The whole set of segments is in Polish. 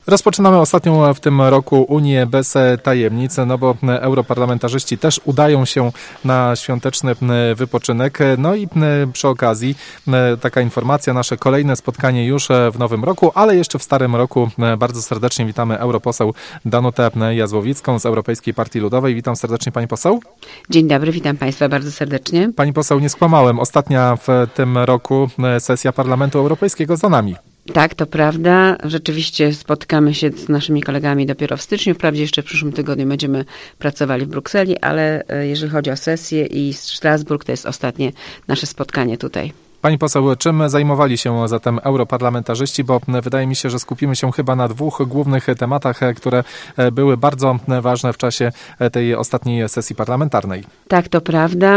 Rozpoczynamy ostatnią w tym roku Unię bez tajemnic, no bo europarlamentarzyści też udają się na świąteczny wypoczynek. No i przy okazji taka informacja, nasze kolejne spotkanie już w nowym roku, ale jeszcze w starym roku. Bardzo serdecznie witamy europoseł Danutę Jazłowicką z Europejskiej Partii Ludowej. Witam serdecznie pani poseł. Dzień dobry, witam państwa bardzo serdecznie. Pani poseł, nie skłamałem. Ostatnia w tym roku sesja Parlamentu Europejskiego za nami. Tak, to prawda. Rzeczywiście spotkamy się z naszymi kolegami dopiero w styczniu. Wprawdzie jeszcze w przyszłym tygodniu będziemy pracowali w Brukseli, ale jeżeli chodzi o sesję i Strasburg, to jest ostatnie nasze spotkanie tutaj. Pani poseł, czym zajmowali się zatem europarlamentarzyści? Bo wydaje mi się, że skupimy się chyba na dwóch głównych tematach, które były bardzo ważne w czasie tej ostatniej sesji parlamentarnej. Tak, to prawda.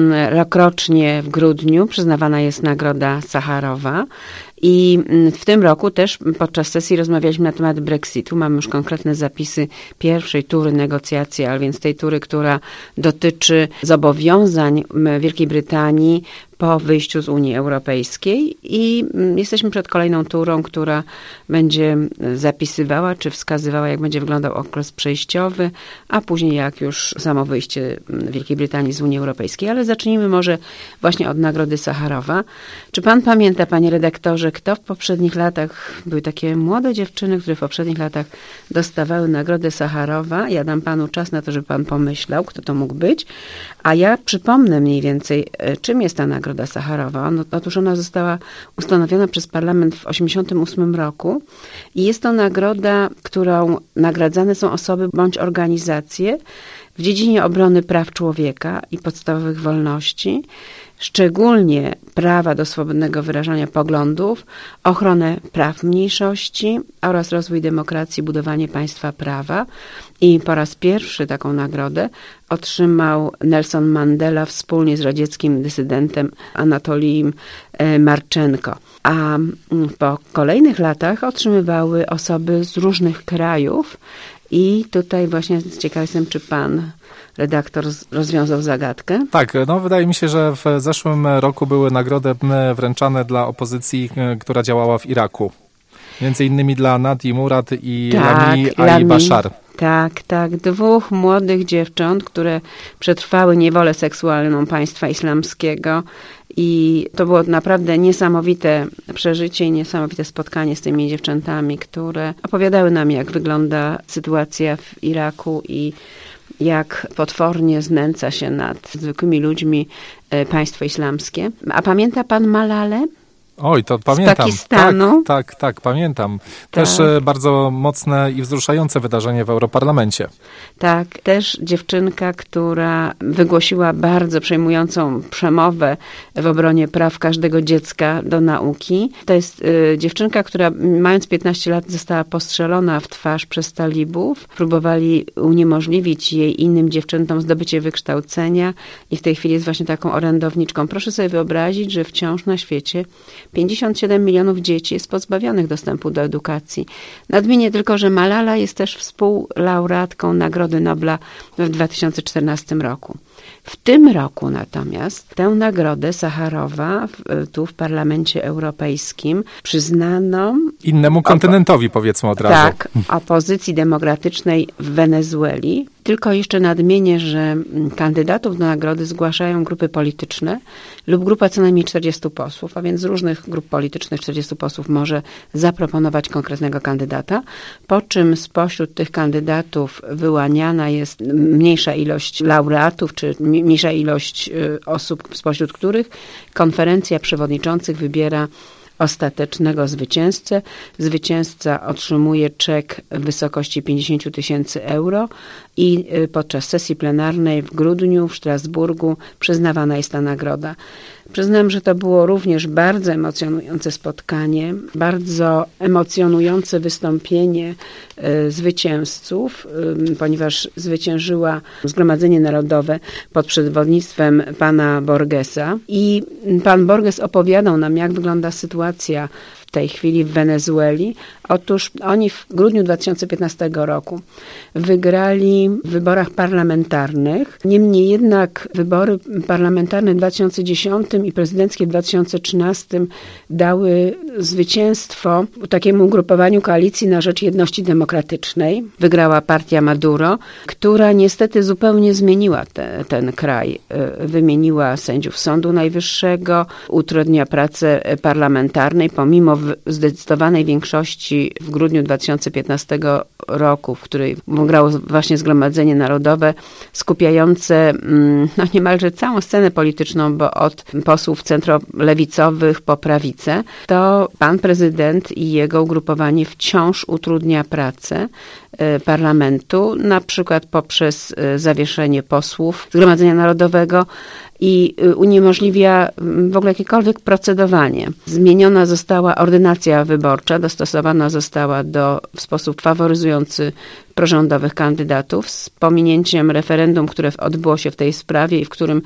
Rokrocznie w grudniu przyznawana jest Nagroda Sacharowa. I w tym roku też podczas sesji rozmawialiśmy na temat Brexitu. Mamy już konkretne zapisy pierwszej tury negocjacji, a więc tej tury, która dotyczy zobowiązań Wielkiej Brytanii po wyjściu z Unii Europejskiej i jesteśmy przed kolejną turą, która będzie zapisywała czy wskazywała, jak będzie wyglądał okres przejściowy, a później jak już samo wyjście Wielkiej Brytanii z Unii Europejskiej. Ale zacznijmy może właśnie od Nagrody Sacharowa. Czy pan pamięta, panie redaktorze, kto w poprzednich latach, były takie młode dziewczyny, które w poprzednich latach dostawały Nagrodę Sacharowa? Ja dam panu czas na to, żeby pan pomyślał, kto to mógł być, a ja przypomnę mniej więcej, czym jest ta Nagroda Sacharowa. Otóż ona została ustanowiona przez Parlament w 1988 roku i jest to nagroda, którą nagradzane są osoby bądź organizacje w dziedzinie obrony praw człowieka i podstawowych wolności, szczególnie prawa do swobodnego wyrażania poglądów, ochronę praw mniejszości oraz rozwój demokracji, budowanie państwa prawa. I po raz pierwszy taką nagrodę otrzymał Nelson Mandela wspólnie z radzieckim dysydentem Anatolijem Marczenko. A po kolejnych latach otrzymywały osoby z różnych krajów i tutaj właśnie ciekaw jestem, czy pan redaktor rozwiązał zagadkę. Tak, wydaje mi się, że w zeszłym roku były nagrody wręczane dla opozycji, która działała w Iraku. Między innymi dla Nadii Murad i Lami Ali Bashar. Tak. Dwóch młodych dziewcząt, które przetrwały niewolę seksualną państwa islamskiego i to było naprawdę niesamowite przeżycie i niesamowite spotkanie z tymi dziewczętami, które opowiadały nam, jak wygląda sytuacja w Iraku i jak potwornie znęca się nad zwykłymi ludźmi państwo islamskie. A pamięta pan Malalę? Oj, to pamiętam. Z Pakistanu. Tak, pamiętam. Też bardzo mocne i wzruszające wydarzenie w Europarlamencie. Tak, też dziewczynka, która wygłosiła bardzo przejmującą przemowę w obronie praw każdego dziecka do nauki. To jest dziewczynka, która mając 15 lat została postrzelona w twarz przez talibów. Próbowali uniemożliwić jej innym dziewczętom zdobycie wykształcenia i w tej chwili jest właśnie taką orędowniczką. Proszę sobie wyobrazić, że wciąż na świecie 57 milionów dzieci jest pozbawionych dostępu do edukacji. Nadmienię tylko, że Malala jest też współlaureatką Nagrody Nobla w 2014 roku. W tym roku natomiast tę Nagrodę Sacharowa tu w Parlamencie Europejskim przyznano innemu kontynentowi, powiedzmy od razu. Tak, opozycji demokratycznej w Wenezueli. Tylko jeszcze nadmienię, że kandydatów do nagrody zgłaszają grupy polityczne lub grupa co najmniej 40 posłów, a więc z różnych grup politycznych 40 posłów może zaproponować konkretnego kandydata, po czym spośród tych kandydatów wyłaniana jest mniejsza ilość laureatów, czy mniejsza ilość osób, spośród których konferencja przewodniczących wybiera ostatecznego zwycięzcę. Zwycięzca otrzymuje czek w wysokości 50 000 euro i podczas sesji plenarnej w grudniu w Strasburgu przyznawana jest ta nagroda. Przyznam, że to było również bardzo emocjonujące spotkanie, bardzo emocjonujące wystąpienie zwycięzców, ponieważ zwyciężyła Zgromadzenie Narodowe pod przewodnictwem pana Borgesa i pan Borges opowiadał nam, jak wygląda sytuacja w tej chwili w Wenezueli? Otóż oni w grudniu 2015 roku wygrali w wyborach parlamentarnych. Niemniej jednak wybory parlamentarne w 2010 i prezydenckie w 2013 dały zwycięstwo takiemu ugrupowaniu Koalicji na Rzecz Jedności Demokratycznej. Wygrała partia Maduro, która niestety zupełnie zmieniła ten kraj. Wymieniła sędziów Sądu Najwyższego, utrudnia pracę parlamentarnej, pomimo zdecydowanej większości w grudniu 2015 roku, w której grało właśnie Zgromadzenie Narodowe, skupiające niemalże całą scenę polityczną, bo od posłów centrolewicowych po prawicę, to pan prezydent i jego ugrupowanie wciąż utrudnia pracę parlamentu, na przykład poprzez zawieszenie posłów Zgromadzenia Narodowego i uniemożliwia w ogóle jakiekolwiek procedowanie. Zmieniona została ordynacja wyborcza, dostosowana została w sposób faworyzujący prorządowych kandydatów z pominięciem referendum, które odbyło się w tej sprawie i w którym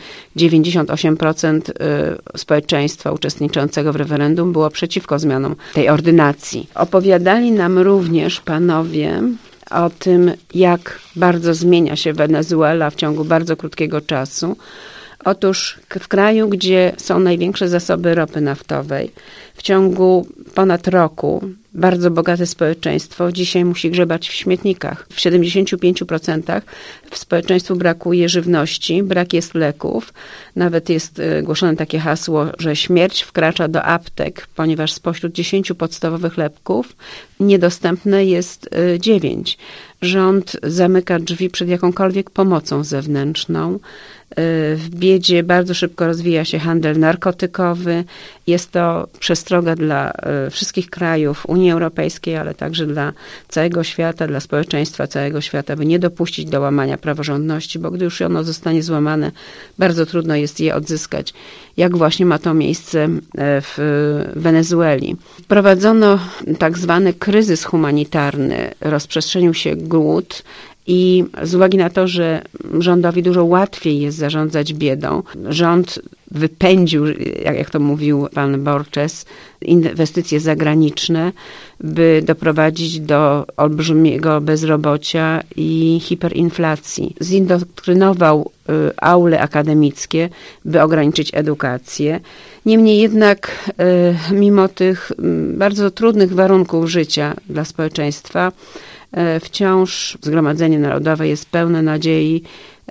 98% społeczeństwa uczestniczącego w referendum było przeciwko zmianom tej ordynacji. Opowiadali nam również panowie o tym, jak bardzo zmienia się Wenezuela w ciągu bardzo krótkiego czasu. Otóż w kraju, gdzie są największe zasoby ropy naftowej, w ciągu ponad roku bardzo bogate społeczeństwo dzisiaj musi grzebać w śmietnikach. W 75% społeczeństwu brakuje żywności, brak jest leków. Nawet jest głoszone takie hasło, że śmierć wkracza do aptek, ponieważ spośród 10 podstawowych leków niedostępne jest 9. Rząd zamyka drzwi przed jakąkolwiek pomocą zewnętrzną. W biedzie bardzo szybko rozwija się handel narkotykowy. Jest to przestroga dla wszystkich krajów Unii Europejskiej, ale także dla całego świata, dla społeczeństwa całego świata, by nie dopuścić do łamania praworządności, bo gdy już ono zostanie złamane, bardzo trudno jest je odzyskać, jak właśnie ma to miejsce w Wenezueli. Wprowadzono tak zwany kryzys humanitarny, rozprzestrzenił się głód i z uwagi na to, że rządowi dużo łatwiej jest zarządzać biedą, rząd wypędził, jak to mówił pan Borges, inwestycje zagraniczne, by doprowadzić do olbrzymiego bezrobocia i hiperinflacji. Zindoktrynował aule akademickie, by ograniczyć edukację. Niemniej jednak, mimo tych bardzo trudnych warunków życia dla społeczeństwa, wciąż Zgromadzenie Narodowe jest pełne nadziei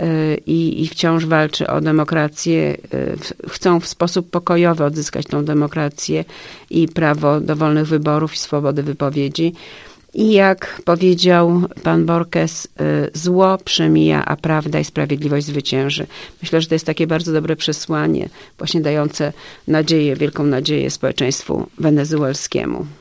i wciąż walczy o demokrację. Chcą w sposób pokojowy odzyskać tą demokrację i prawo do wolnych wyborów i swobody wypowiedzi. I jak powiedział pan Borges, zło przemija, a prawda i sprawiedliwość zwycięży. Myślę, że to jest takie bardzo dobre przesłanie, właśnie dające nadzieję, wielką nadzieję społeczeństwu wenezuelskiemu.